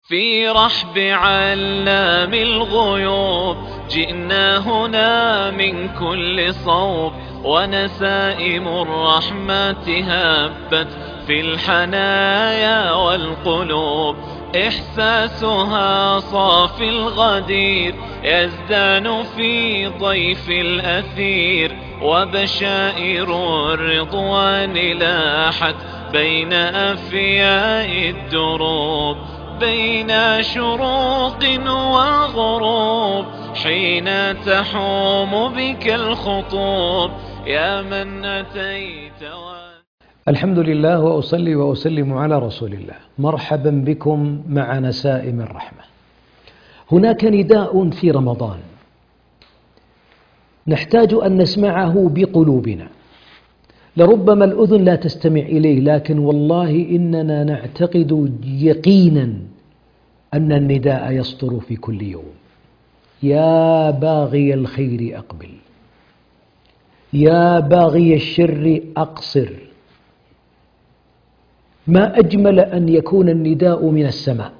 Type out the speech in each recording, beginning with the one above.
في رحب علام الغيوب جئنا هنا من كل صوب، ونسائم الرحمة هبت في الحنايا والقلوب. إحساسها صافي الغدير يزدان في ضيف الأثير، وبشائر الرضوان لاحت بين أفياء الدروب، بين شروق وغروب حين تحوم بك الخطوب. يا من أتيت الحمد لله، وأصلي وأسلم على رسول الله. مرحبا بكم مع نسائم الرحمة. هناك نداء في رمضان نحتاج أن نسمعه بقلوبنا. لربما الأذن لا تستمع إليه، لكن والله إننا نعتقد يقينا أن النداء يصدر في كل يوم. يا باغي الخير أقبل، يا باغي الشر أقصر. ما أجمل أن يكون النداء من السماء.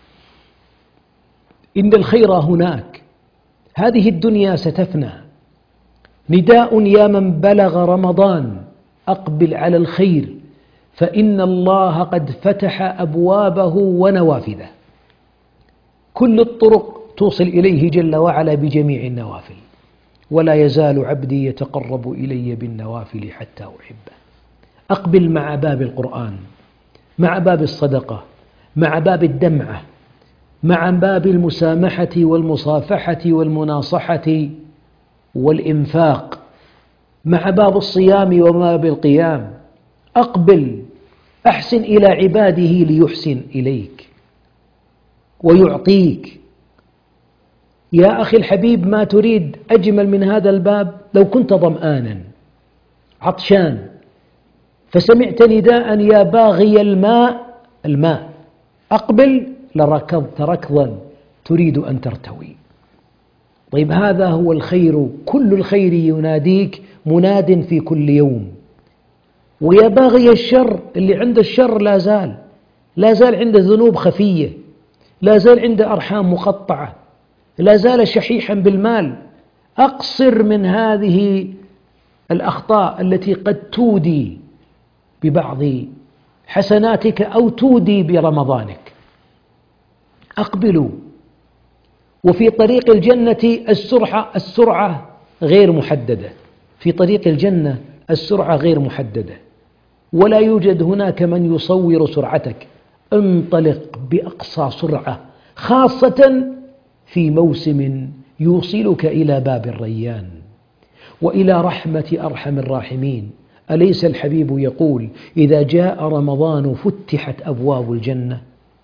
إن الخير هناك، هذه الدنيا ستفنى. نداء يا من بلغ رمضان أقبل على الخير، فإن الله قد فتح أبوابه ونوافذه. كل الطرق توصل إليه جل وعلا بجميع النوافل، ولا يزال عبدي يتقرب إلي بالنوافل حتى أحبه. أقبل مع باب القرآن، مع باب الصدقة، مع باب الدمعة، مع باب المسامحة والمصافحة والمناصحة والإنفاق، مع باب الصيام وباب القيام. أقبل، أحسن إلى عباده ليحسن إليك ويعطيك. يا أخي الحبيب، ما تريد أجمل من هذا الباب؟ لو كنت ظمآنا عطشان فسمعت نداء يا باغي الماء أقبل، لركضت ركضا تريد أن ترتوي. طيب، هذا هو الخير، كل الخير يناديك مناد في كل يوم. ويا باغي الشر، اللي عند الشر لا زال عنده ذنوب خفية، لا زال عنده أرحام مقطعة، لا زال شحيحا بالمال. أقصر من هذه الأخطاء التي قد تودي ببعض حسناتك أو تودي برمضانك. أقبلوا. وفي طريق الجنة السرعة غير محددة. في طريق الجنة السرعة غير محددة، ولا يوجد هناك من يصور سرعتك. انطلق بأقصى سرعة، خاصة في موسم يوصلك إلى باب الريان وإلى رحمة أرحم الراحمين. أليس الحبيب يقول إذا جاء رمضان فتحت أبواب الجنة؟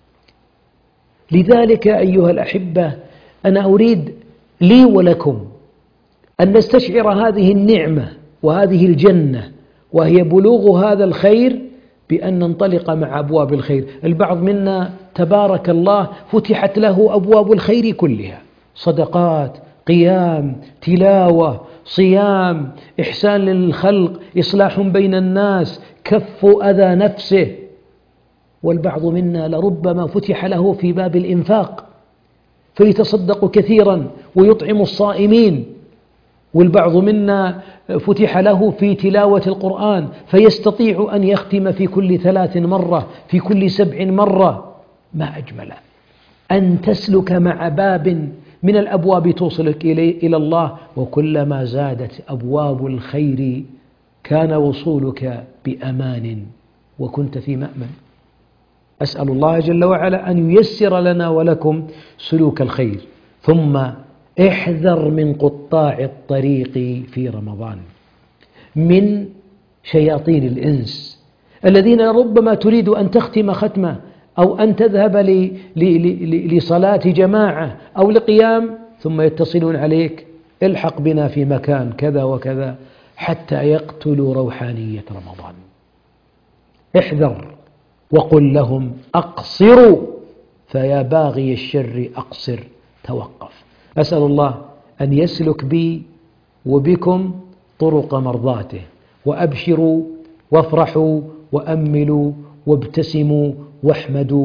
لذلك أيها الأحبة، أنا أريد لي ولكم أن نستشعر هذه النعمة وهذه الجنة، وهي بلوغ هذا الخير بأن ننطلق مع أبواب الخير. البعض منا تبارك الله فتحت له أبواب الخير كلها: صدقات، قيام، تلاوة، صيام، إحسان للخلق، إصلاح بين الناس، كف أذى نفسه. والبعض منا لربما فتح له في باب الإنفاق فيتصدق كثيرا ويطعم الصائمين. والبعض منا فتح له في تلاوة القرآن فيستطيع أن يختم في كل 3 مرة، في كل 7 مرة. ما أجمل أن تسلك مع باب من الأبواب توصلك إلى الله. وكلما زادت أبواب الخير كان وصولك بأمان وكنت في مأمن. أسأل الله جل وعلا أن ييسر لنا ولكم سلوك الخير. ثم احذر من قطاع الطريق في رمضان، من شياطين الإنس الذين ربما تريد أن تختم ختمة أو أن تذهب لصلاة جماعة أو لقيام، ثم يتصلون عليك: الحق بنا في مكان كذا وكذا، حتى يقتلوا روحانية رمضان. احذر وقل لهم أقصروا، فيا باغي الشر أقصر، توقف. أسأل الله أن يسلك بي وبكم طرق مرضاته. وأبشروا وافرحوا وأملوا وابتسموا واحمدوا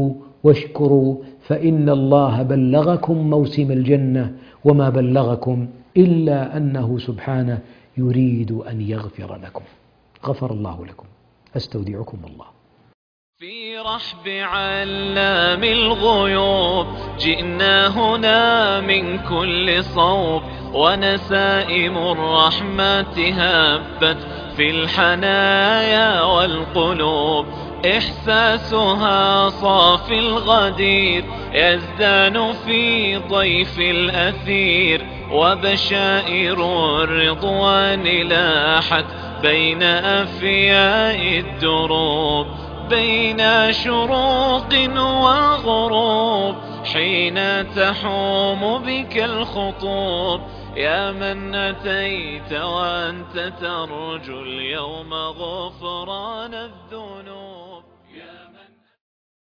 واشكروا فإن الله بلغكم موسم الجنة وما بلغكم إلا أنه سبحانه يريد أن يغفر لكم. غفر الله لكم. أستودعكم الله. في رحب علام الغيوب جئنا هنا من كل صوب، ونسائم الرحمة هبت في الحنايا والقلوب، إحساسها صافي الغدير يزدان في ضيف الأثير، وبشائر الرضوان لاحت بين أفياء الدروب، بين شروق وغروب حين تحوم بك الخطوب، يا من أتيت وأنت ترجو اليوم غفران الذنوب.